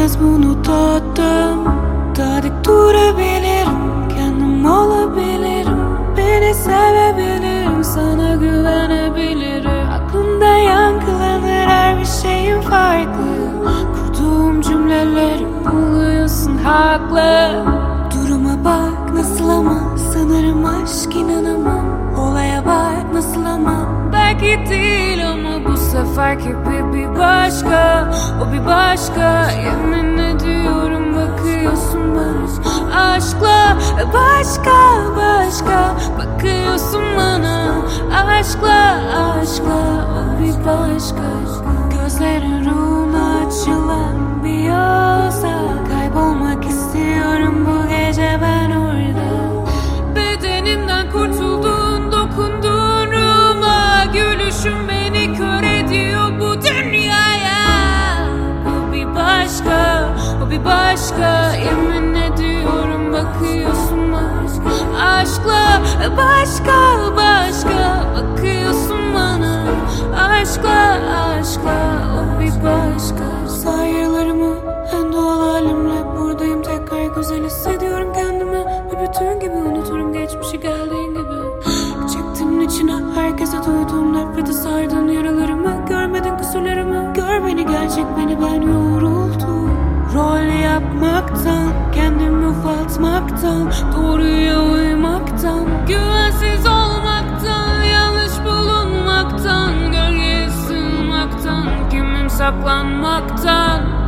kez bunu tattım. Daha dik durabilirim, kendim olabilirim. Beni sevebilirim, sana güvenebilirim. Aklımda yankılanır her bir şeyin farklı. Kurduğum cümleleri buluyorsun haklı. Duruma bak nasıl ama, sanırım aşk inanamam. Olaya bak nasıl ama, belki değil ama bu seferki bir başka. O bir başka, yemin ediyorum bakıyorsun bana aşkla. Başka başka bakıyorsun bana aşkla, aşkla. O bir başka. Gözlerin ruhuna açılan bir yolsa, kaybolmak istiyorum bu gece ben orada. Bedenimden kurtuldun, dokunduğun ruhuma. Gülüşün beni kör ediyor bu dünyaya. O bir başka, o bir başka. Yemin ediyorum bakıyorsun bana aşkla. Başka başka bakıyorsun bana aşkla, aşkla. O bir başka. Sayılarımı en doğal halimle buradayım tekrar, güzel hissediyorum kendimi. Bir bütün gibi unuturum geçmişi geldiğin gibi. Çektim içine herkese duyduğum nefreti, sardın yaralarımı. Görmedin kusurlarımı, gör beni gerçek beni, ben yoruldum. Rol yapmaktan, kendimi ufaltmaktan, doğruya uymaktan, güvensiz olmaktan, yanlış bulunmaktan, gölgeye sığınmaktan, kimim saklanmaktan.